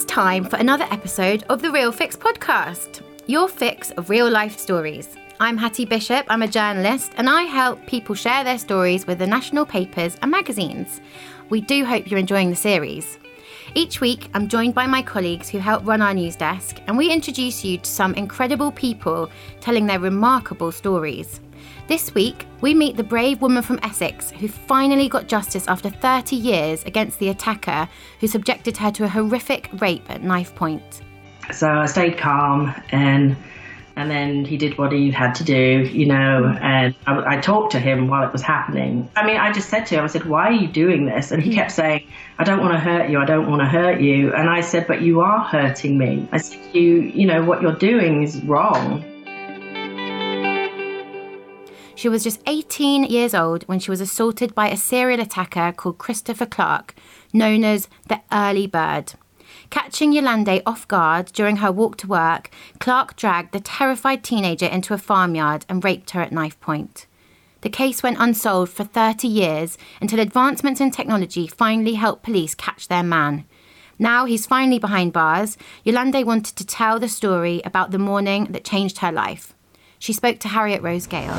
time for another episode of the Real Fix podcast, your fix of real life stories. I'm Hattie Bishop, I'm a journalist, and I help people share their stories with the national papers and magazines. We do hope you're enjoying the series. Each week, I'm joined by my colleagues who help run our news desk, and we introduce you to some incredible people telling their remarkable stories. This week, we meet the brave woman from Essex who finally got justice after 30 years against the attacker who subjected her to a horrific rape at knife point. So I stayed calm and then he did what he had to do, and I talked to him while it was happening. I just said to him, I said, why are you doing this? And he kept saying, I don't want to hurt you, I don't want to hurt you. And I said, but you are hurting me. I said, what you're doing is wrong. She was just 18 years old when she was assaulted by a serial attacker called Christopher Clark, known as the Early Bird. Catching Yolande off guard during her walk to work, Clark dragged the terrified teenager into a farmyard and raped her at knife point. The case went unsolved for 30 years until advancements in technology finally helped police catch their man. Now he's finally behind bars. Yolande wanted to tell the story about the morning that changed her life. She spoke to Harriet Rose Gale.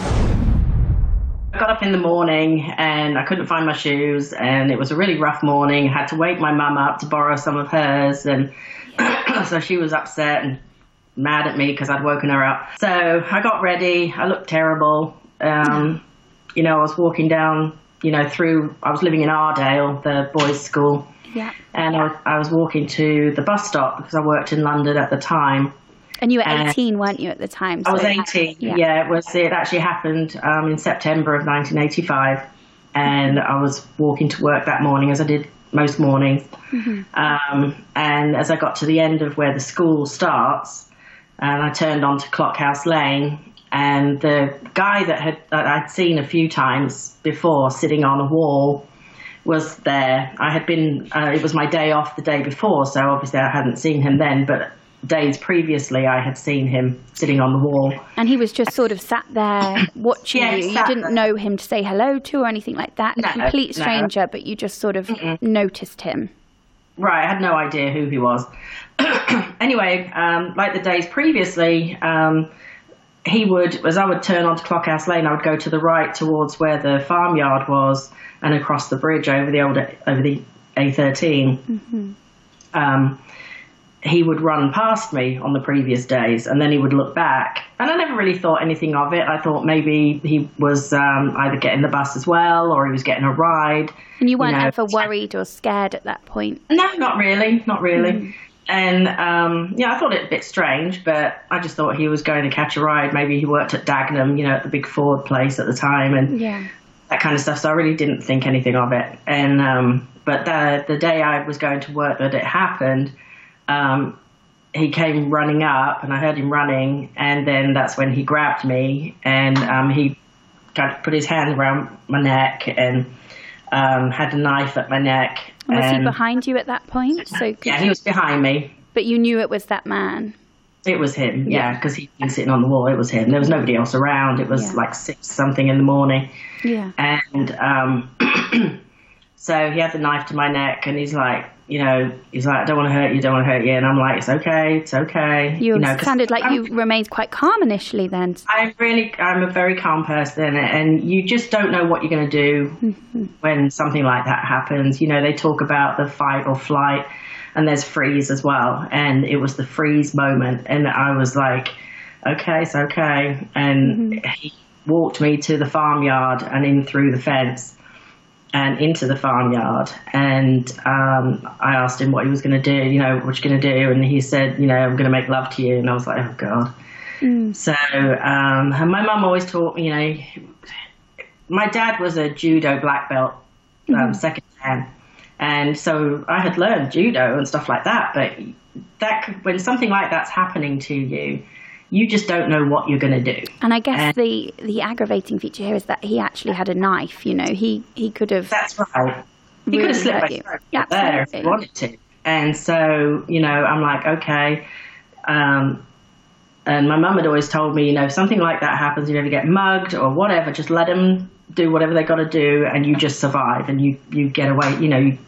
I got up in the morning and I couldn't find my shoes, and it was a really rough morning. I had to wake my mum up to borrow some of hers, and so she was upset and mad at me because I'd woken her up. So I got ready. I looked terrible. I was walking down, I was living in Ardale, the boys' school. Yeah. And I was walking to the bus stop because I worked in London at the time. And you were 18, weren't you, at the time? So I was 18, yeah. It actually happened in September of 1985. And I was walking to work that morning, as I did most mornings. Mm-hmm. And as I got to the end of where the school starts, and I turned onto Clockhouse Lane, and the guy that I'd seen a few times before sitting on a wall was there. I had been, it was my day off the day before, so obviously I hadn't seen him then, but days previously I had seen him sitting on the wall. And he was just sort of sat there watching you. You didn't know him to say hello to or anything like that. A complete stranger, but you just sort of noticed him. Right, I had no idea who he was. Anyway, like the days previously, he would, as I would turn onto Clockhouse Lane, I would go to the right towards where the farmyard was and across the bridge over the A13. Mm-hmm. He would run past me on the previous days, and then he would look back. And I never really thought anything of it. I thought maybe he was either getting the bus as well, or he was getting a ride. And you weren't ever worried or scared at that point? No, not really. Mm. And, I thought it a bit strange, but I just thought he was going to catch a ride. Maybe he worked at Dagenham, at the big Ford place at the time, and that kind of stuff. So I really didn't think anything of it. And but the day I was going to work that it happened, he came running up, and I heard him running, and then that's when he grabbed me, and he kind of put his hand around my neck and had a knife at my neck. Was he behind you at that point? Yeah, he was behind me. But you knew it was that man? It was him, because he'd been sitting on the wall. It was him. There was nobody else around. It was like 6-something in the morning. Yeah. And so he had the knife to my neck, and he's like, I don't want to hurt you. And I'm like, it's okay. You sounded like you remained quite calm initially then. I'm a very calm person, and you just don't know what you're going to do when something like that happens. They talk about the fight or flight, and there's freeze as well. And it was the freeze moment. And I was like, okay, it's okay. And he walked me to the farmyard and in through the fence and into the farmyard, and I asked him what he was going to do, what you going to do, and he said, I'm going to make love to you, and I was like, oh God. So, and my mum always taught me, my dad was a judo black belt, second dan, and so I had learned judo and stuff like that, but when something like that's happening to you, you just don't know what you're going to do. And I guess the aggravating feature here is that he actually had a knife, he could have... That's right. He could have slipped my throat there if he wanted to. And so, I'm like, okay. And my mum had always told me, if something like that happens, you ever get mugged or whatever, just let them do whatever they got to do, and you just survive, and you get away,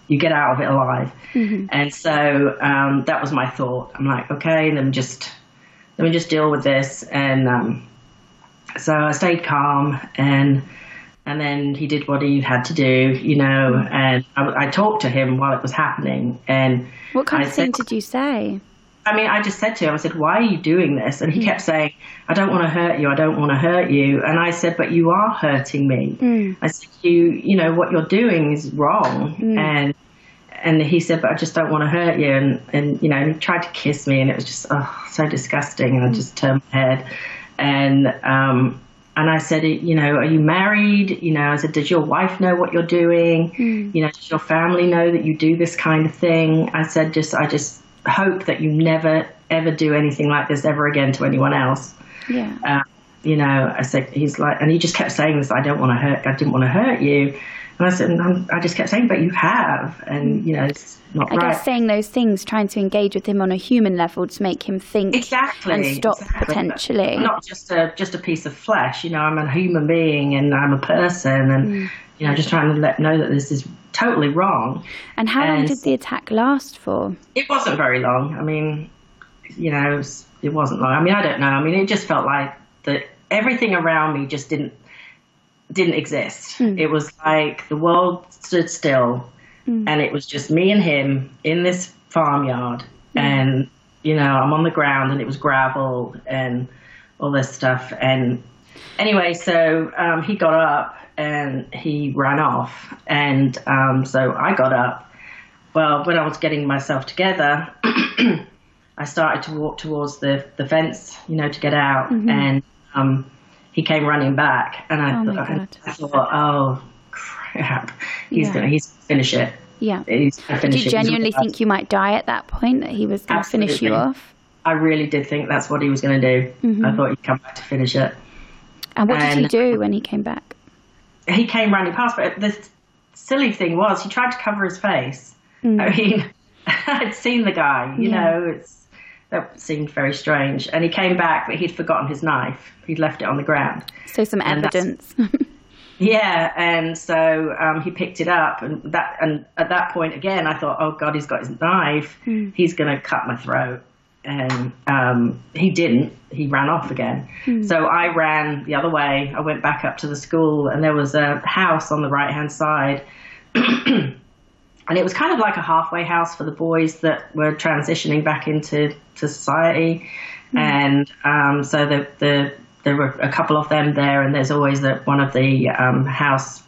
you get out of it alive. And so that was my thought. I'm like, okay, let me just deal with this. And so I stayed calm, and then he did what he had to do, you know, and I talked to him while it was happening. And what kind of thing did you say? I mean, I just said to him, I said, why are you doing this? And he kept saying, I don't want to hurt you. I don't want to hurt you. And I said, but you are hurting me. I said, you know, what you're doing is wrong. And he said, but I just don't want to hurt you. And you know, he tried to kiss me, and it was just, so disgusting. And I just turned my head. And I said, you know, are you married? You know, I said, does your wife know what you're doing? You know, does your family know that you do this kind of thing? I said, I just hope that you never, ever do anything like this ever again to anyone else. Yeah. You know, I said, he's like, and he just kept saying this, I didn't want to hurt you. And I said, I just kept saying, but you have. And, you know, it's not right. I guess saying those things, trying to engage with him on a human level to make him think and stop potentially. Not just a piece of flesh. You know, I'm a human being and I'm a person, and, you know, just trying to let him know that this is totally wrong. And how long did the attack last for? It wasn't very long. I mean, you know, it wasn't long. I mean, I don't know. I mean, it just felt like that everything around me just didn't exist. It was like the world stood still, and it was just me and him in this farmyard. And, you know, I'm on the ground, and it was gravel and all this stuff. And anyway, so he got up and he ran off. And so I got up. Well, when I was getting myself together, I started to walk towards the fence, you know, to get out. And he came running back, and I thought, oh crap, he's gonna finish it. Yeah. He's gonna finish Did you genuinely think you might die at that point, that he was going to finish you off? I really did think that's what he was going to do. I thought he'd come back to finish it. And what did he do when he came back? He came running past, but the silly thing was he tried to cover his face. I mean, I'd seen the guy, you know, that seemed very strange. And he came back, but he'd forgotten his knife. He'd left it on the ground. So some evidence. Yeah, and so he picked it up, and at that point again, I thought, oh God, he's got his knife. He's going to cut my throat. And he didn't. He ran off again. So I ran the other way. I went back up to the school, and there was a house on the right-hand side. And it was kind of like a halfway house for the boys that were transitioning back into society. And so there were a couple of them there, and there's always one of the house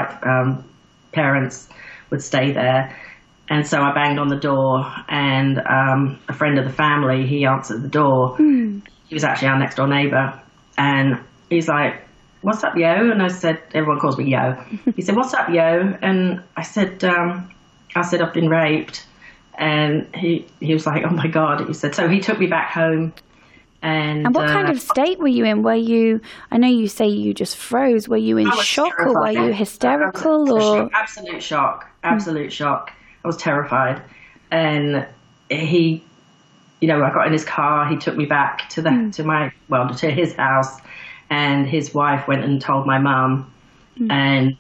parents would stay there. And so I banged on the door, and a friend of the family, he answered the door. He was actually our next door neighbor. And he's like, what's up, yo? And I said, everyone calls me yo. He said, what's up, yo? And I said, I've been raped. And he was like, oh my God. He said, so he took me back home. And what kind of state were you in? I know you say you just froze. Were you in shock, or were you hysterical? Absolute shock. I was terrified. And he, you know, I got in his car. He took me back to his house. And his wife went and told my mum. And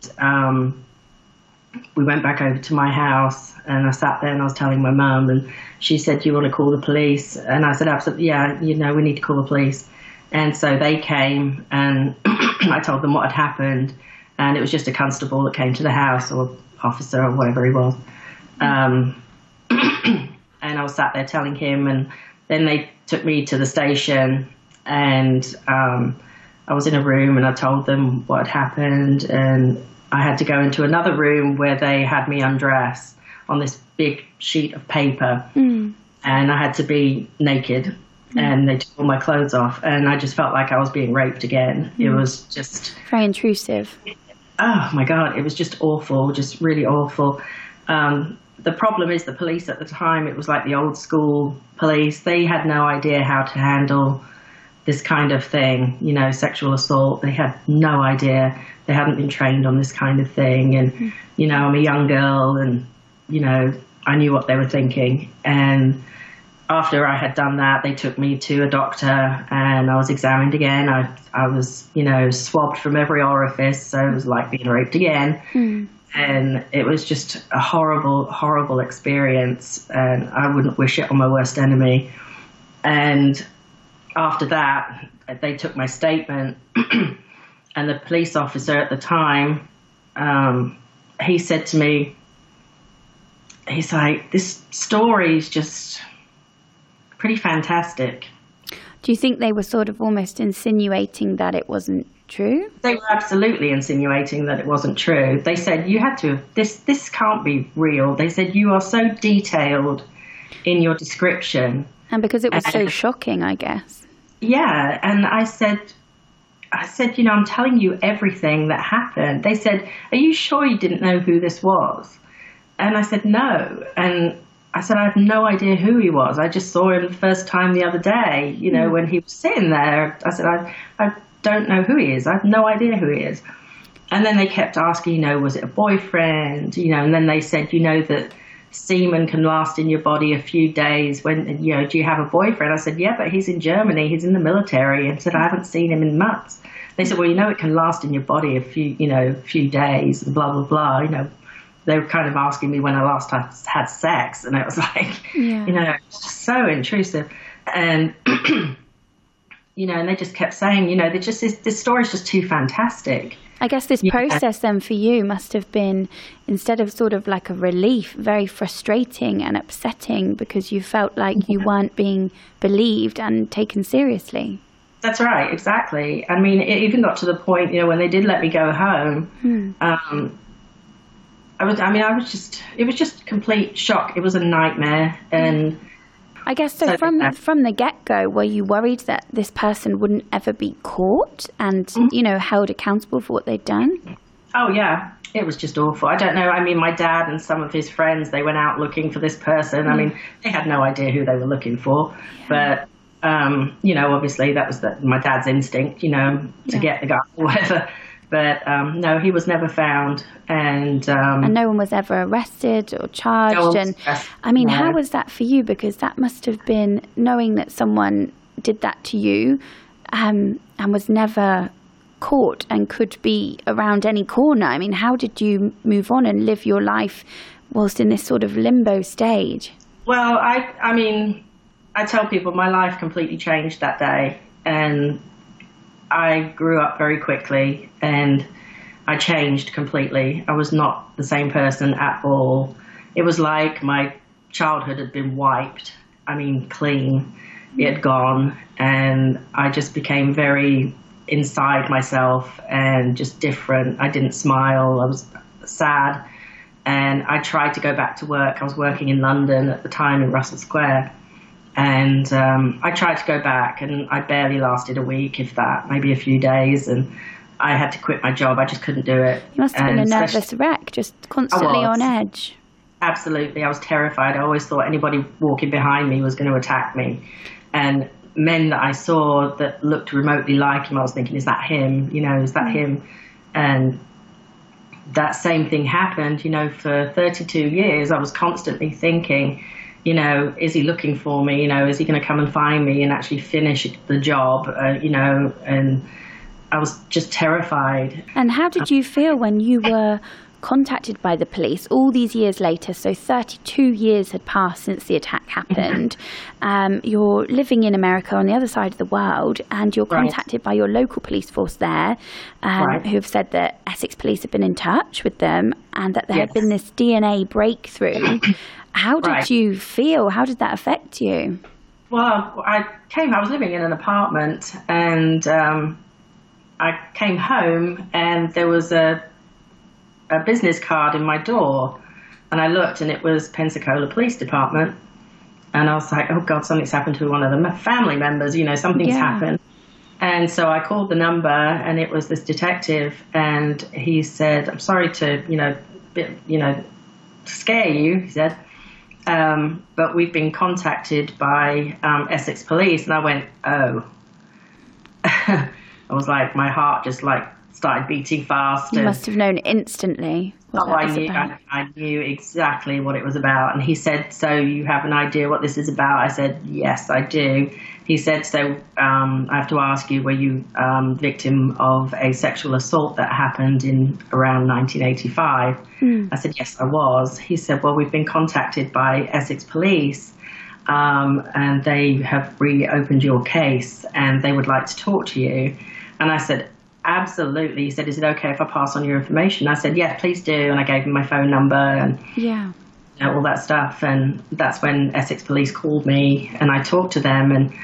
we went back over to my house, and I sat there and I was telling my mum, and she said, do you want to call the police? And I said, absolutely, yeah, you know, we need to call the police. And so they came, and I told them what had happened, and it was just a constable that came to the house, or officer, or whatever he was. And I was sat there telling him, and then they took me to the station, and I was in a room, and I told them what had happened, and I had to go into another room where they had me undress on this big sheet of paper, and I had to be naked, and they took all my clothes off, and I just felt like I was being raped again. It was just very intrusive. Oh my God, it was just awful, just really awful. The problem is the police at the time, it was like the old school police. They had no idea how to handle this kind of thing, you know, sexual assault. They had no idea. They hadn't been trained on this kind of thing. And, you know, I'm a young girl, and, you know, I knew what they were thinking. And after I had done that, they took me to a doctor, and I was examined again. I was, you know, swabbed from every orifice. So it was like being raped again. And it was just a horrible, horrible experience. And I wouldn't wish it on my worst enemy. And after that, they took my statement. And the police officer at the time, he said to me, he's like, this story is just pretty fantastic. Do you think they were sort of almost insinuating that it wasn't true? They were absolutely insinuating that it wasn't true. They said, you had to, this can't be real. They said, you are so detailed in your description. And because it was so shocking, I guess. Yeah. And I said, you know, I'm telling you everything that happened. They said, are you sure you didn't know who this was? And I said, no. And I said, I have no idea who he was. I just saw him the first time the other day, you know, when he was sitting there. I said, I don't know who he is. I have no idea who he is. And then they kept asking, you know, was it a boyfriend? You know, and then they said, you know, that semen can last in your body a few days. When, you know, do you have a boyfriend? I said, yeah, but he's in Germany. He's in the military. And said, I haven't seen him in months. They said, well, you know, it can last in your body a few days, and blah, blah, blah, you know. They were kind of asking me when I last had sex, and it was like, you know, it's just so intrusive. And, you know, and they just kept saying, you know, this story's just too fantastic. I guess this process then for you must have been, instead of sort of like a relief, very frustrating and upsetting because you felt like you weren't being believed and taken seriously. That's right, exactly. I mean, it even got to the point, you know, when they did let me go home, it was just complete shock. It was a nightmare. And I guess so from the get-go, were you worried that this person wouldn't ever be caught and, you know, held accountable for what they'd done? Oh, yeah. It was just awful. I don't know. I mean, my dad and some of his friends, they went out looking for this person. I mean, they had no idea who they were looking for. But, you know, obviously that was my dad's instinct, you know, to get the guy or whatever. But no, he was never found. And no one was ever arrested or charged. And I mean, how was that for you? Because that must have been knowing that someone did that to you and was never caught and could be around any corner. I mean, how did you move on and live your life whilst in this sort of limbo stage? Well, I mean, I tell people my life completely changed that day. And I grew up very quickly and I changed completely. I was not the same person at all. It was like my childhood had been wiped. I mean, clean. It had gone. And I just became very inside myself and just different. I didn't smile. I was sad. And I tried to go back to work. I was working in London at the time in Russell Square. And I tried to go back, and I barely lasted a week, if that, maybe a few days. And I had to quit my job. I just couldn't do it. You must have been a nervous wreck, just constantly on edge. Absolutely. I was terrified. I always thought anybody walking behind me was going to attack me. And men that I saw that looked remotely like him, I was thinking, is that him? You know, is that him? And that same thing happened, you know, for 32 years. I was constantly thinking, you know, is he looking for me? You know, is he going to come and find me and actually finish the job? You know, and I was just terrified. And how did you feel when you were contacted by the police all these years later? So 32 years had passed since the attack happened. You're living in America on the other side of the world, and you're contacted by your local police force there, who have said that Essex Police have been in touch with them and that there had been this DNA breakthrough. How did you feel? How did that affect you? Well, I was living in an apartment, and I came home and there was a business card in my door, and I looked and it was Pensacola Police Department, and I was like, oh God, something's happened to one of the family members, you know, something's happened. And so I called the number, and it was this detective, and he said, I'm sorry to, scare you, he said, but we've been contacted by Essex Police. And I went, oh. I was like, my heart just like started beating fast. You must have known instantly what that was about. I knew exactly what it was about. And he said, so you have an idea what this is about? I said, yes, I do. He said, so I have to ask you, were you victim of a sexual assault that happened in around 1985? I said, yes, I was. He said, well, we've been contacted by Essex Police and they have reopened your case and they would like to talk to you. And I said, absolutely. He said, is it okay if I pass on your information? I said, yeah, please do. And I gave him my phone number and all that stuff. And that's when Essex Police called me and I talked to them. And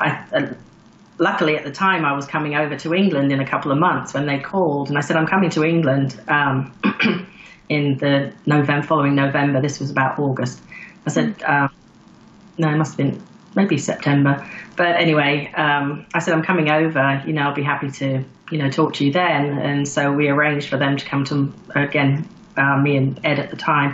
luckily at the time I was coming over to England in a couple of months when they called. And I said, I'm coming to England in the following November. This was about August. I said, no, it must have been maybe September. But anyway, I said, I'm coming over, I'll be happy to, talk to you then. And so we arranged for them to come to, again, me and Ed at the time,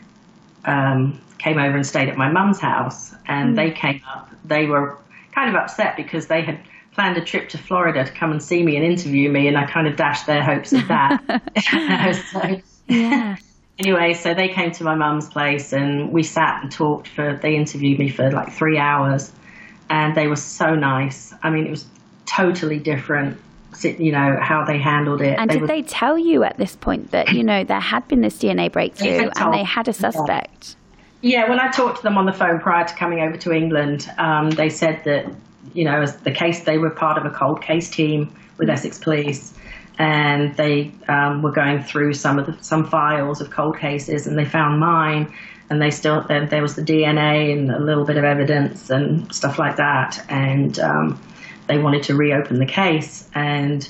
came over and stayed at my mum's house. And they came up. They were kind of upset because they had planned a trip to Florida to come and see me and interview me. And I kind of dashed their hopes of that. Anyway, so they came to my mum's place and we sat and talked they interviewed me for like 3 hours. And they were so nice. I mean, it was totally different, how they handled it. And did they tell you at this point that, there had been this DNA breakthrough and they had a suspect? Yeah, when I talked to them on the phone prior to coming over to England, they said that, as the case, they were part of a cold case team with Essex Police. And they were going through some files of cold cases and they found mine. And there was the DNA and a little bit of evidence and stuff like that. And they wanted to reopen the case. And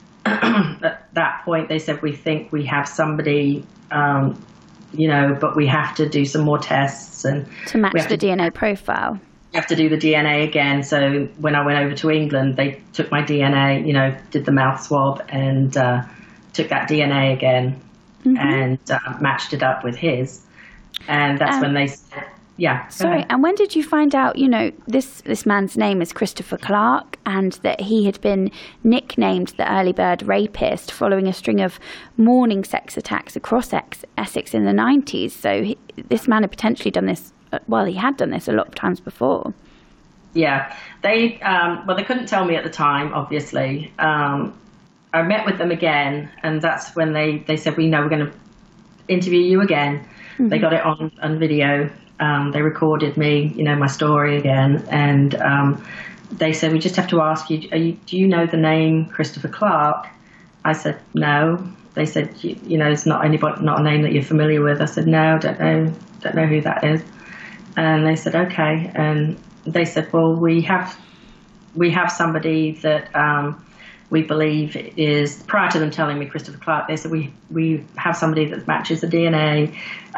at that point, they said, we think we have somebody, but we have to do some more tests. And to match the DNA profile. You have to do the DNA again. So when I went over to England, they took my DNA, did the mouth swab and took that DNA again and matched it up with his. And that's when they said, Sorry, and when did you find out, this man's name is Christopher Clark and that he had been nicknamed the early bird rapist following a string of morning sex attacks across Essex in the 90s? So this man had potentially done this, he had done this a lot of times before. Yeah, they couldn't tell me at the time, obviously. I met with them again and that's when they said, we're going to interview you again. They got it on video. They recorded me, my story again. And they said, we just have to ask you, do you know the name Christopher Clark? I said, no. They said, it's not a name that you're familiar with. I said, no, don't know who that is. And they said, okay. And they said, well, we have somebody that we believe is, prior to them telling me Christopher Clark, they said, we have somebody that matches the DNA,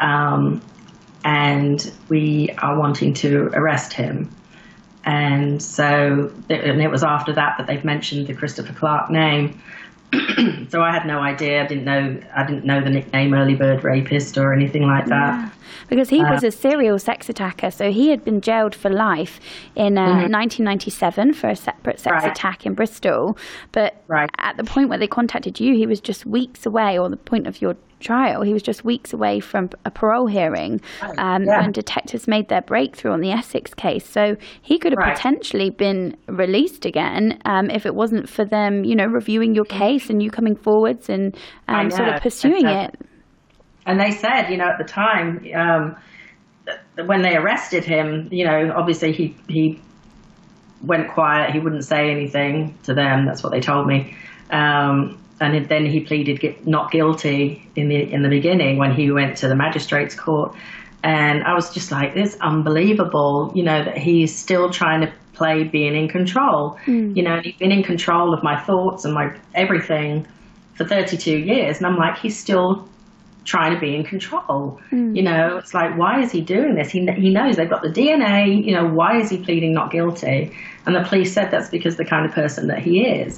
and we are wanting to arrest him. And so, it was after that they've mentioned the Christopher Clark name. So I had no idea. I didn't know the nickname Early Bird Rapist or anything like that. Yeah, because he was a serial sex attacker. So he had been jailed for life in 1997 for a separate sex attack in Bristol. But at the point where they contacted you, he was just weeks away, or the point of your trial, he was just weeks away from a parole hearing when detectives made their breakthrough on the Essex case. So he could have potentially been released again if it wasn't for them, reviewing your case and you coming forwards and sort of pursuing it. And they said, at the time, when they arrested him, obviously he went quiet. He wouldn't say anything to them. That's what they told me. And then he pleaded not guilty in the beginning when he went to the magistrate's court. And I was just like, this is unbelievable, that he's still trying to play being in control. And he's been in control of my thoughts and my everything for 32 years. And I'm like, he's still trying to be in control. It's like, why is he doing this? He knows they've got the DNA. Why is he pleading not guilty? And the police said that's because the kind of person that he is.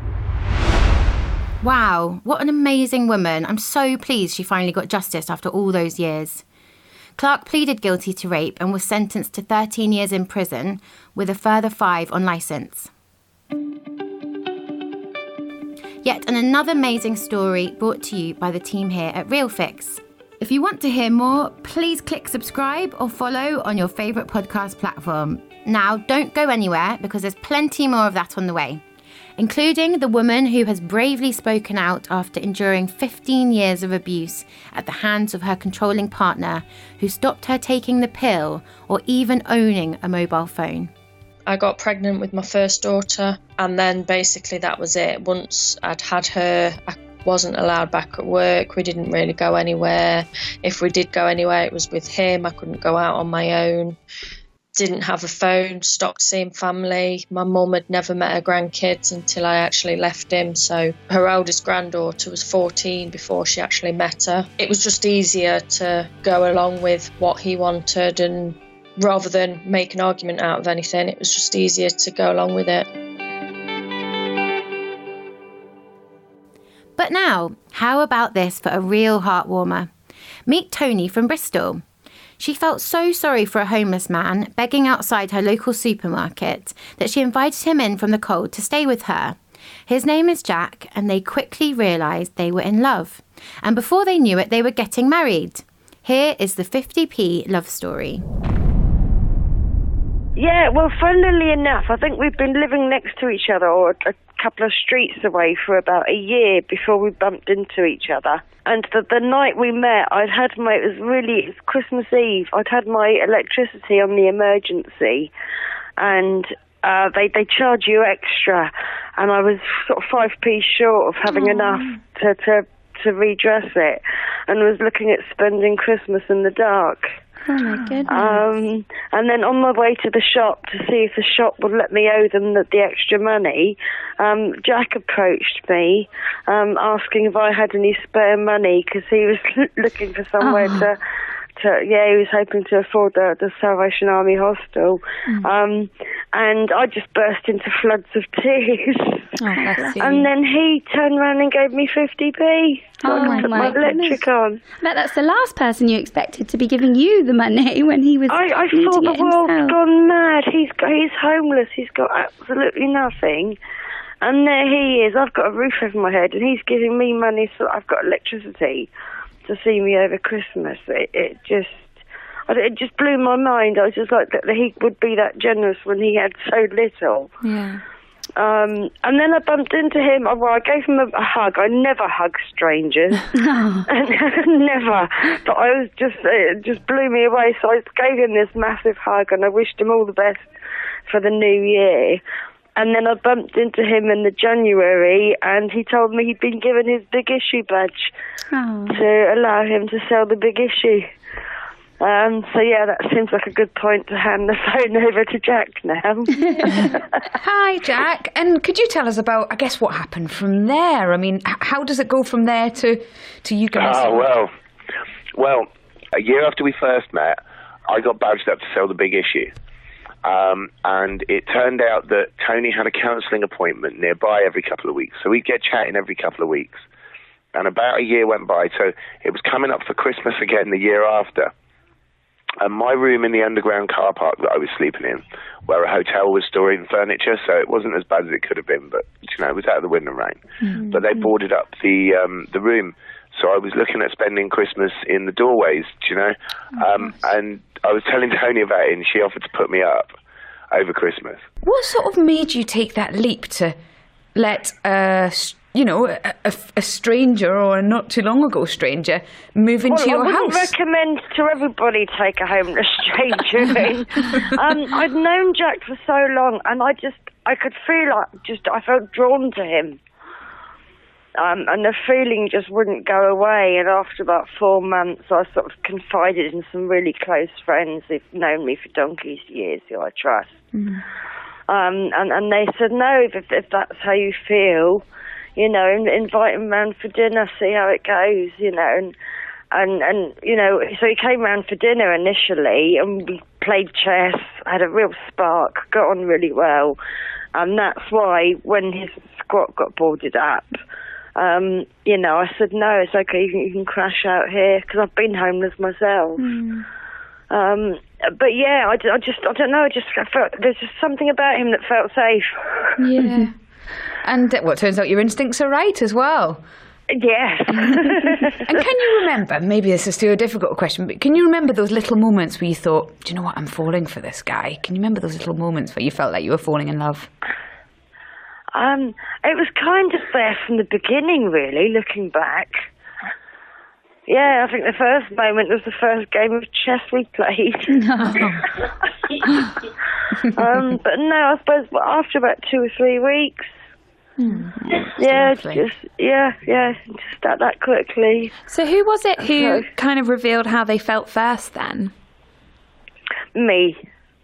Wow, what an amazing woman. I'm so pleased she finally got justice after all those years. Clark pleaded guilty to rape and was sentenced to 13 years in prison, with a further 5 on licence. Yet another amazing story brought to you by the team here at Real Fix. If you want to hear more, please click subscribe or follow on your favourite podcast platform. Now, don't go anywhere because there's plenty more of that on the way, including the woman who has bravely spoken out after enduring 15 years of abuse at the hands of her controlling partner who stopped her taking the pill or even owning a mobile phone. I got pregnant with my first daughter, and then basically that was it. Once I'd had her, I wasn't allowed back at work. We didn't really go anywhere. If we did go anywhere, it was with him. I couldn't go out on my own. Didn't have a phone, stopped seeing family. My mum had never met her grandkids until I actually left him. So her oldest granddaughter was 14 before she actually met her. It was just easier to go along with what he wanted, and rather than make an argument out of anything, it was just easier to go along with it. But now, how about this for a real heartwarmer? Meet Tony from Bristol. She felt so sorry for a homeless man begging outside her local supermarket that she invited him in from the cold to stay with her. His name is Jack, and they quickly realised they were in love. And before they knew it, they were getting married. Here is the 50p love story. Yeah, well, funnily enough, I think we've been living next to each other, or a couple of streets away, for about a year before we bumped into each other. And the night we met, it was Christmas Eve. I'd had my electricity on the emergency, and they charge you extra, and I was sort of 5p short of having enough to redress it, and was looking at spending Christmas in the dark. Oh my goodness. And then on my way to the shop to see if the shop would let me owe them the extra money, Jack approached me, asking if I had any spare money, because he was looking for somewhere he was hoping to afford the Salvation Army hostel. And I just burst into floods of tears. And then he turned around and gave me 50p. So I could put my electric on. I bet that's the last person you expected to be giving you the money when he was. I thought the world's gone mad. He's homeless. He's got absolutely nothing. And there he is. I've got a roof over my head, and he's giving me money so I've got electricity to see me over Christmas. It just blew my mind. I was just like that he would be that generous when he had so little. Yeah. And then I bumped into him. I gave him a hug. I never hug strangers. Never. But it just blew me away. So I gave him this massive hug, and I wished him all the best for the new year. And then I bumped into him in the January, and he told me he'd been given his Big Issue badge to allow him to sell the Big Issue. So yeah, that seems like a good point to hand the phone over to Jack now. Hi, Jack. And could you tell us about, I guess, what happened from there? I mean, how does it go from there to you guys? Well, a year after we first met, I got badged up to sell the Big Issue. And it turned out that Tony had a counselling appointment nearby every couple of weeks. So we'd get chatting every couple of weeks. And about a year went by, so it was coming up for Christmas again the year after. And my room in the underground car park that I was sleeping in, where a hotel was storing furniture, so it wasn't as bad as it could have been, but, it was out of the wind and rain. Mm-hmm. But they boarded up the room. So I was looking at spending Christmas in the doorways, and I was telling Tony about it, and she offered to put me up over Christmas. What sort of made you take that leap to let a stranger, or a not too long ago stranger, move into your house? I wouldn't recommend to everybody take a homeless stranger in. I'd known Jack for so long, and I could feel I felt drawn to him. And the feeling just wouldn't go away. And after about 4 months, I sort of confided in some really close friends who've known me for donkey's years, who I trust. Mm. And they said, no, if that's how you feel, invite him round for dinner, see how it goes, And so he came round for dinner initially, and we played chess, had a real spark, got on really well. And that's why when his squat got boarded up, I said, no, it's okay, you can crash out here, because I've been homeless myself. Mm. But yeah, I don't know, I felt there's just something about him that felt safe. Yeah. And, well, it turns out your instincts are right as well. Yes. And can you remember, maybe this is still a difficult question, but can you remember those little moments where you thought, do you know what, I'm falling for this guy? Can you remember those little moments where you felt like you were falling in love? It was kind of there from the beginning, really, looking back. Yeah, I think the first moment was the first game of chess we played. But no, I suppose after about 2 or 3 weeks. Just that quickly. So who was it who kind of revealed how they felt first then? Me.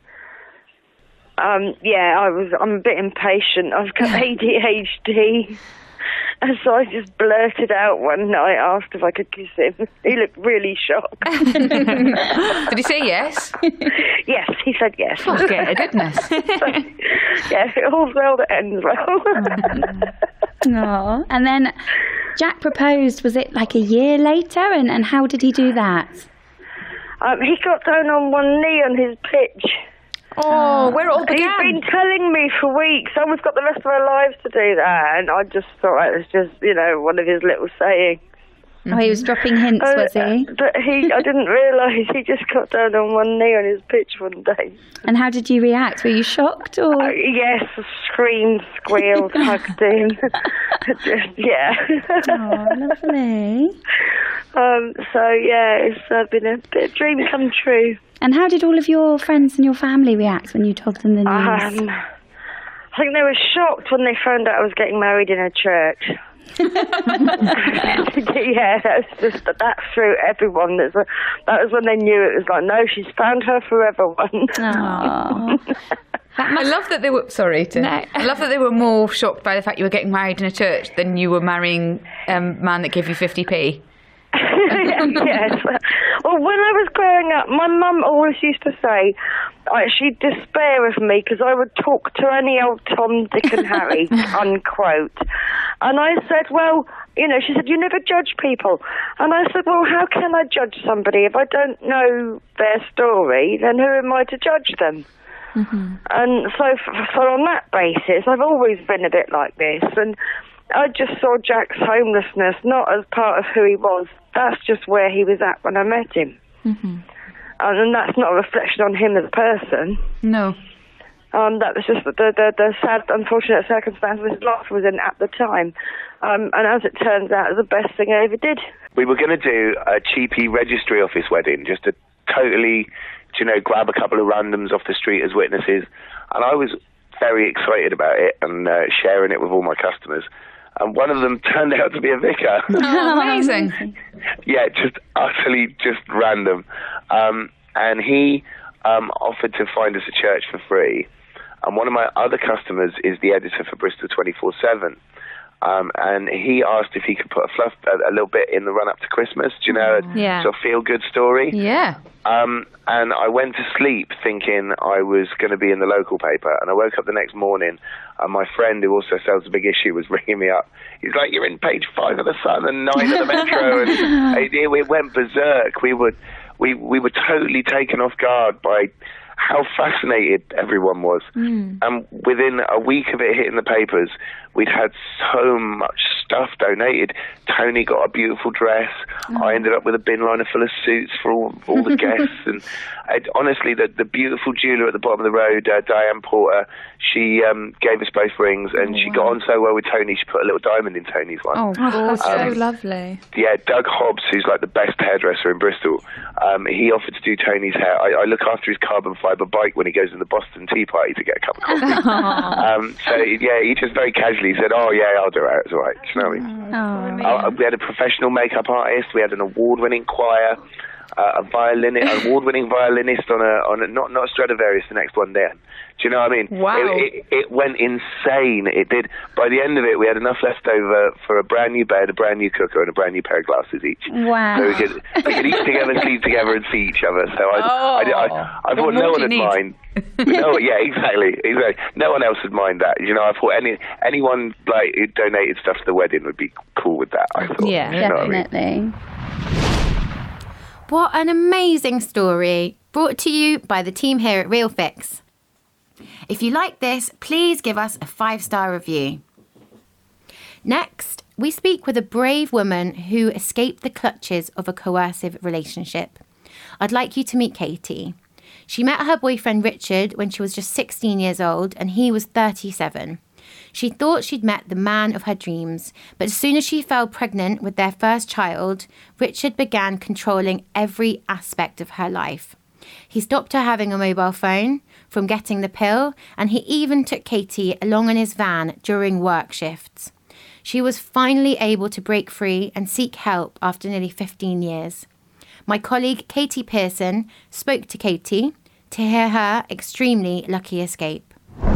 I'm a bit impatient. I've got ADHD. And so I just blurted out one night, asked if I could kiss him. He looked really shocked. Did he say yes? Yes, he said yes. Okay, goodness. Yeah, all's well that ends well. Oh, and then Jack proposed, was it like a year later? And how did he do that? He got down on one knee on his pitch. Oh, where it all began. He'd been telling me for weeks, we've got the rest of our lives to do that. And I just thought it was just, one of his little sayings. Oh, he was dropping hints, was he? But I didn't realise he just got down on one knee on his pitch one day. And how did you react? Were you shocked? Or? Yes, screamed, squealed, hugged him. Yeah. Oh, lovely. It's been a bit of dream come true. And how did all of your friends and your family react when you told them the news? I think they were shocked when they found out I was getting married in a church. Yeah, that threw everyone. That was when they knew it was like, no, she's found her forever one. I love that they were. I love that they were more shocked by the fact you were getting married in a church than you were marrying a man that gave you 50p. Yes. Well, when I was growing up, my mum always used to say she'd despair of me because I would talk to any old Tom, Dick and Harry, unquote. And I said, well, she said, you never judge people. And I said, well, how can I judge somebody if I don't know their story? Then who am I to judge them? Mm-hmm. And so on that basis, I've always been a bit like this. And I just saw Jack's homelessness not as part of who he was. That's just where he was at when I met him. Mm-hmm. And that's not a reflection on him as a person. No. That was just the sad, unfortunate circumstances his life was in at the time. And as it turns out, it was the best thing I ever did. We were going to do a cheapy registry office wedding, just to totally, grab a couple of randoms off the street as witnesses. And I was very excited about it and sharing it with all my customers. And one of them turned out to be a vicar. Oh, amazing. Yeah, just utterly just random. And he offered to find us a church for free. And one of my other customers is the editor for Bristol 24/7. And he asked if he could put a little bit in the run-up to Christmas, a sort of feel-good story. Yeah. And I went to sleep thinking I was going to be in the local paper, and I woke up the next morning, and my friend who also sells The Big Issue was ringing me up. He's like, you're in page 5 of the Sun and 9 of the Metro. And we went berserk. We were totally taken off guard by how fascinated everyone was. And within a week of it hitting the papers, we'd had so much stuff donated. Tony got a beautiful dress. I ended up with a bin liner full of suits for all the guests. And honestly, the beautiful jeweler at the bottom of the road, Diane Porter, she gave us both rings, and she got on so well with Tony, she put a little diamond in Tony's one. Oh, that's so lovely. Yeah, Doug Hobbs, who's like the best hairdresser in Bristol, he offered to do Tony's hair. I look after his carbon fibre bike when he goes to the Boston Tea Party to get a cup of coffee. So, yeah, he just very casually said, oh, yeah, I'll do it. It's all right. Do you know what I mean? We had a professional makeup artist. We had an award-winning choir, award-winning violinist on a not Stradivarius, the next one there. Do you know what I mean? Wow. It went insane. It did. By the end of it, we had enough left over for a brand new bed, a brand new cooker, and a brand new pair of glasses each. Wow. So we could eat together, sleep together, and see each other. So I thought no one would mind. No, yeah, exactly. No one else would mind that. I thought anyone who donated stuff to the wedding would be cool with that. I thought. Yeah, definitely. What an amazing story, brought to you by the team here at Real Fix. If you like this, please give us a 5-star review. Next, we speak with a brave woman who escaped the clutches of a coercive relationship. I'd like you to meet Katie. She met her boyfriend Richard when she was just 16 years old and he was 37. She thought she'd met the man of her dreams, but as soon as she fell pregnant with their first child, Richard began controlling every aspect of her life. He stopped her having a mobile phone, from getting the pill, and he even took Katie along in his van during work shifts. She was finally able to break free and seek help after nearly 15 years. My colleague Katie Pearson spoke to Katie to hear her extremely lucky escape.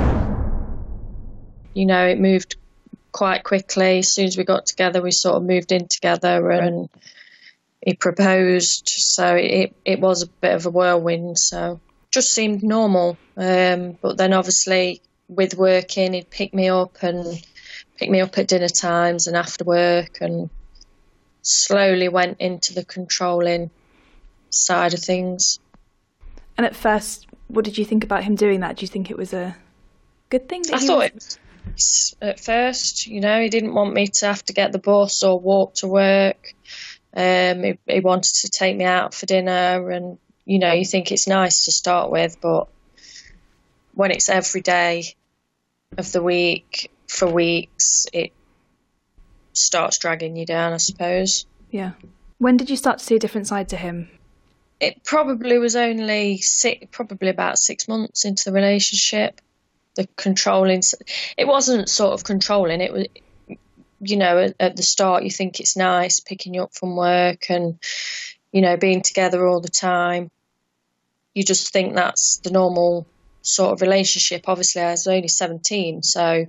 You know, it moved quite quickly. As soon as we got together, we sort of moved in together and he proposed. So it was a bit of a whirlwind. So just seemed normal. But then obviously with working, he'd pick me up at dinner times and after work, and slowly went into the controlling side of things. And at first, what did you think about him doing that? Do you think it was a good thing? I thought it was, at first, you know, he didn't want me to have to get the bus or walk to work. He wanted to take me out for dinner, and, you know, you think it's nice to start with, but when it's every day of the week for weeks, it starts dragging you down, I suppose. Yeah. When did you start to see a different side to him? It probably was only probably about 6 months into the relationship. The controlling, it wasn't sort of controlling. It was, you know, at the start you think it's nice picking you up from work and, you know, being together all the time. You just think that's the normal sort of relationship. Obviously, I was only 17, so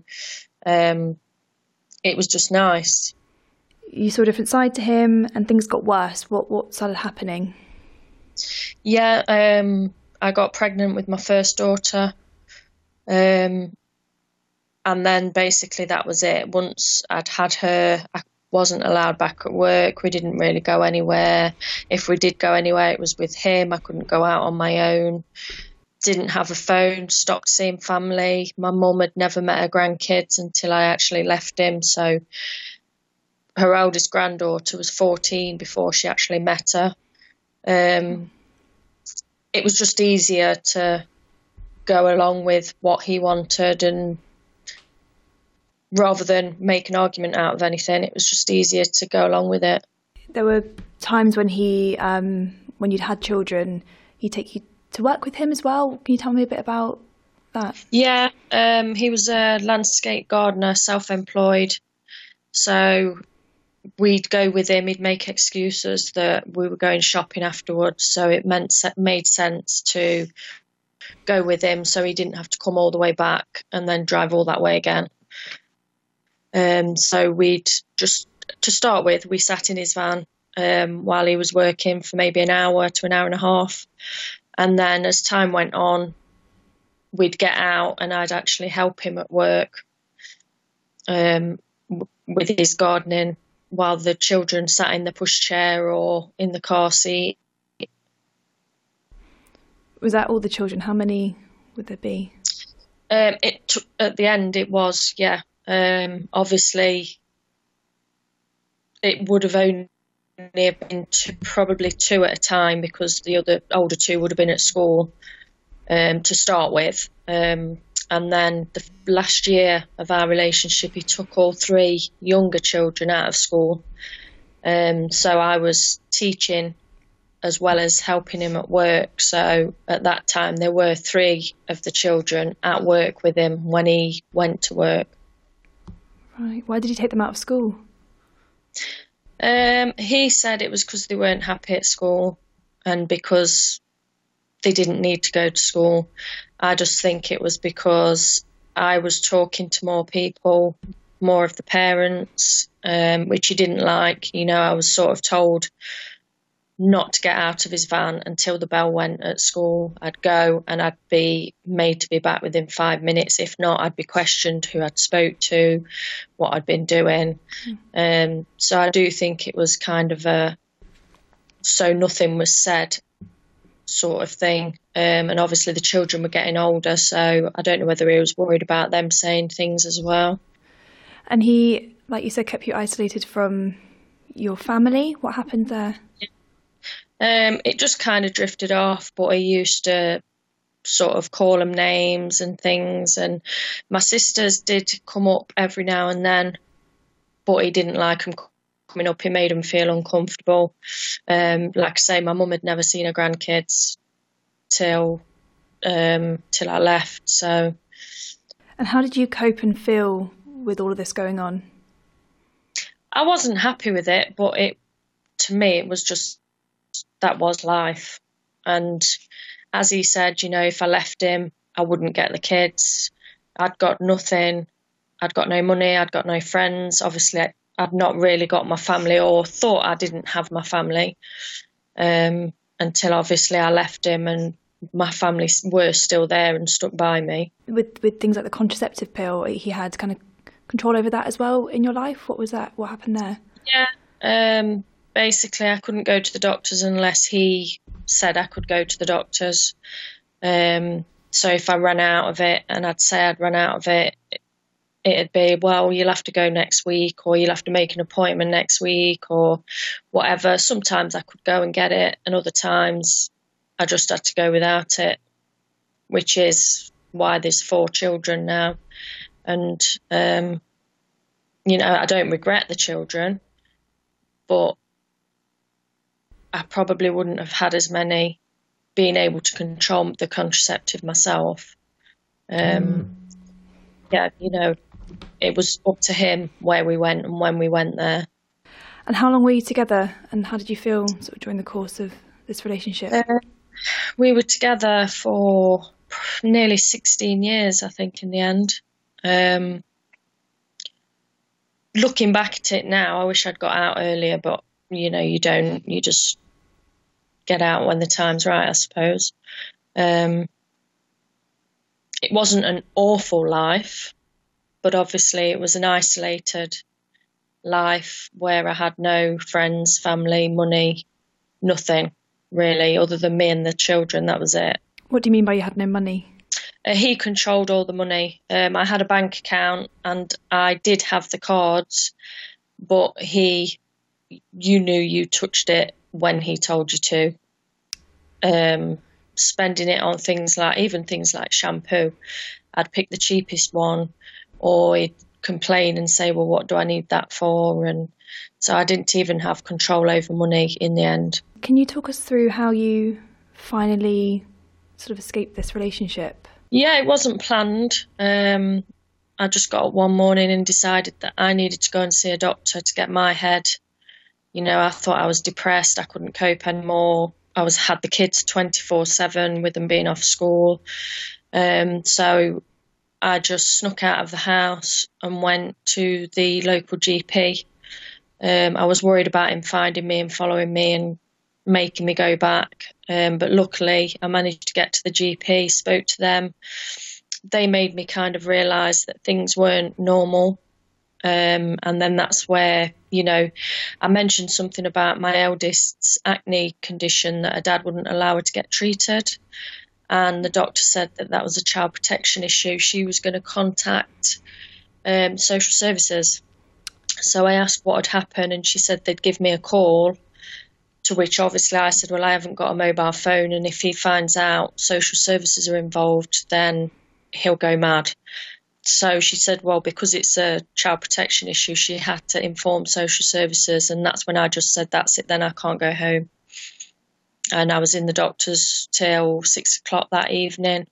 it was just nice. You saw a different side to him, and things got worse. What started happening? Yeah, I got pregnant with my first daughter. And then basically that was it. Once I'd had her, I wasn't allowed back at work. We didn't really go anywhere. If we did go anywhere, it was with him. I couldn't go out on my own. Didn't have a phone, stopped seeing family. My mum had never met her grandkids until I actually left him. So her oldest granddaughter was 14 before she actually met her. It was just easier to go along with what he wanted, and rather than make an argument out of anything, it was just easier to go along with it. There were times when when you'd had children, he'd take you to work with him as well. Can you tell me a bit about that? Yeah, he was a landscape gardener, self-employed. So we'd go with him. He'd make excuses that we were going shopping afterwards. So it made sense to go with him so he didn't have to come all the way back and then drive all that way again. So we'd just, to start with, we sat in his van while he was working for maybe an hour to an hour and a half. And then as time went on, we'd get out and I'd actually help him at work with his gardening while the children sat in the pushchair or in the car seat. Was that all the children? How many would there be? At the end, it was, yeah. Obviously, it would have only been probably two at a time, because the older two would have been at school to start with. And then the last year of our relationship, he took all three younger children out of school. So I was teaching as well as helping him at work. So at that time, there were three of the children at work with him when he went to work. Right. Why did he take them out of school? He said it was because they weren't happy at school and because they didn't need to go to school. I just think it was because I was talking to more people, more of the parents, which he didn't like. You know, I was sort of told not to get out of his van until the bell went at school. I'd go and I'd be made to be back within 5 minutes. If not, I'd be questioned who I'd spoke to, what I'd been doing. So I do think it was kind of a so nothing was said sort of thing. And obviously the children were getting older, so I don't know whether he was worried about them saying things as well. And like you said, kept you isolated from your family. What happened there? It just kind of drifted off, but I used to sort of call them names and things, and my sisters did come up every now and then, but he didn't like them coming up. He made them feel uncomfortable. Like I say, my mum had never seen her grandkids till I left. So, and how did you cope and feel with all of this going on? I wasn't happy with it, but to me it was just, that was life. And as he said, you know, if I left him, I wouldn't get the kids. I'd got nothing. I'd got no money. I'd got no friends. Obviously, I'd not really got my family, or thought I didn't have my family, until obviously I left him, and my family were still there and stuck by me. With things like the contraceptive pill, he had kind of control over that as well in your life. What was that? What happened there? Yeah. Basically, I couldn't go to the doctors unless he said I could go to the doctors. So if I ran out of it, and I'd say I'd run out of it, it'd be, well, you'll have to go next week, or you'll have to make an appointment next week, or whatever. Sometimes I could go and get it, and other times I just had to go without it, which is why there's 4 children now. And, you know, I don't regret the children, but I probably wouldn't have had as many, being able to control the contraceptive myself. Yeah, you know, it was up to him where we went and when we went there. And how long were you together, and how did you feel sort of during the course of this relationship? We were together for nearly 16 years, I think, in the end. Looking back at it now, I wish I'd got out earlier, but, you know, you don't. You just get out when the time's right, I suppose. It wasn't an awful life, but obviously it was an isolated life where I had no friends, family, money, nothing really, other than me and the children. That was it. What do you mean by you had no money? He controlled all the money. I had a bank account and I did have the cards, but you knew you touched it when he told you to. Spending it on things like shampoo. I'd pick the cheapest one, or he'd complain and say, well, what do I need that for? And so I didn't even have control over money in the end. Can you talk us through how you finally sort of escaped this relationship? Yeah, it wasn't planned. I just got up one morning and decided that I needed to go and see a doctor to get my head. You know, I thought I was depressed. I couldn't cope anymore. I had the kids 24/7 with them being off school. So I just snuck out of the house and went to the local GP. I was worried about him finding me and following me and making me go back. But luckily I managed to get to the GP, spoke to them. They made me kind of realise that things weren't normal. And then that's where, you know, I mentioned something about my eldest's acne condition, that her dad wouldn't allow her to get treated. And the doctor said that was a child protection issue. She was going to contact social services. So I asked what had happened, and she said they'd give me a call, to which obviously I said, well, I haven't got a mobile phone, and if he finds out social services are involved, then he'll go mad. So she said, well, because it's a child protection issue, she had to inform social services. And that's when I just said, that's it, then I can't go home. And I was in the doctor's till 6:00 that evening.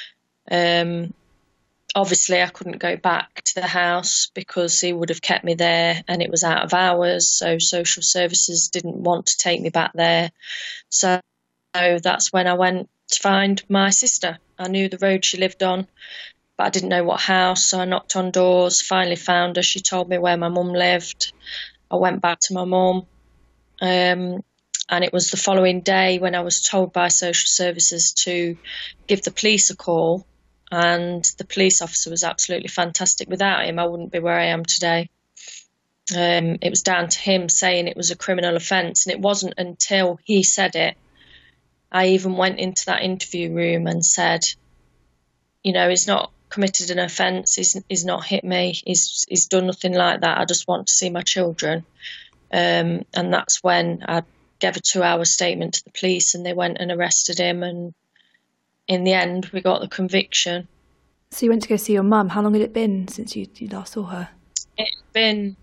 Obviously, I couldn't go back to the house because he would have kept me there and it was out of hours. So social services didn't want to take me back there. So that's when I went to find my sister. I knew the road she lived on, but I didn't know what house. So I knocked on doors, finally found her. She told me where my mum lived. I went back to my mum. And it was the following day when I was told by social services to give the police a call. And the police officer was absolutely fantastic. Without him, I wouldn't be where I am today. It was down to him saying it was a criminal offence. And it wasn't until he said it, I even went into that interview room and said, you know, it's not committed an offence. He's not hit me. He's done nothing like that. I just want to see my children. And that's when I gave a 2-hour statement to the police, and they went and arrested him. And in the end, we got the conviction. So you went to go see your mum. How long had it been since you last saw her? It's been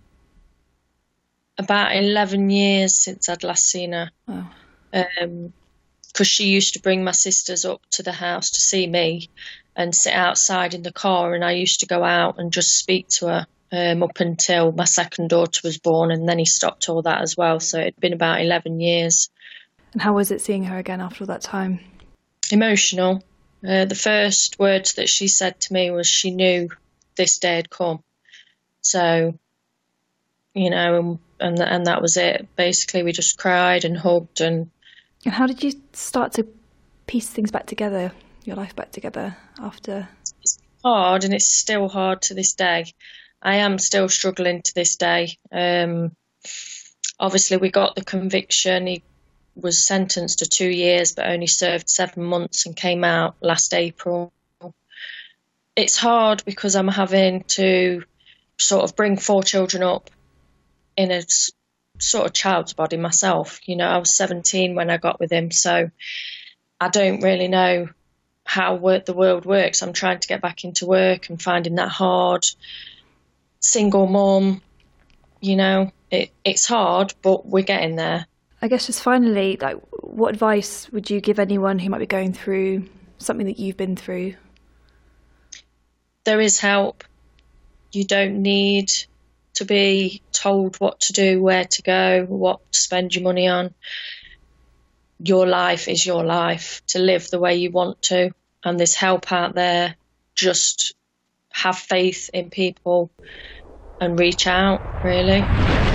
about 11 years since I'd last seen her. Oh. Because she used to bring my sisters up to the house to see me and sit outside in the car, and I used to go out and just speak to her up until my second daughter was born, and then he stopped all that as well. So it'd been about 11 years. And how was it seeing her again after all that time? Emotional. The first words that she said to me was she knew this day had come. So, you know, and that was it. Basically, we just cried and hugged. And how did you start to piece things back together, your life back together after? It's hard, and it's still hard to this day. I am still struggling to this day. Obviously, we got the conviction. He was sentenced to 2 years, but only served 7 months and came out last April. It's hard because I'm having to sort of bring 4 children up in a sort of child's body myself. You know, I was 17 when I got with him, so I don't really know how the world works. I'm trying to get back into work and finding that hard. Single mum, you know, it's hard, but we're getting there. I guess just finally, like, what advice would you give anyone who might be going through something that you've been through? There is help. You don't need to be told what to do, where to go, what to spend your money on. Your life is your life, to live the way you want to. And there's help out there. Just have faith in people and reach out, really.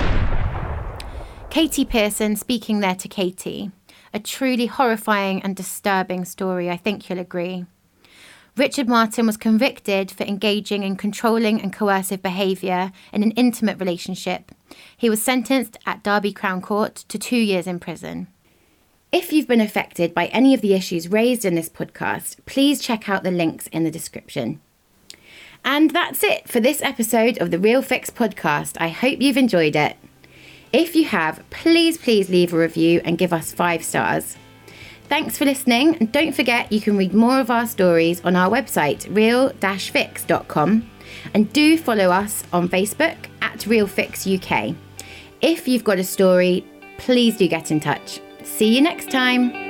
Katie Pearson speaking there to Katie. A truly horrifying and disturbing story, I think you'll agree. Richard Martin was convicted for engaging in controlling and coercive behaviour in an intimate relationship. He was sentenced at Derby Crown Court to 2 years in prison. If you've been affected by any of the issues raised in this podcast, please check out the links in the description. And that's it for this episode of the Real Fix podcast. I hope you've enjoyed it. If you have, please leave a review and give us 5 stars. Thanks for listening, and don't forget you can read more of our stories on our website, real-fix.com, and do follow us on Facebook at RealFixUK. If you've got a story, please do get in touch. See you next time.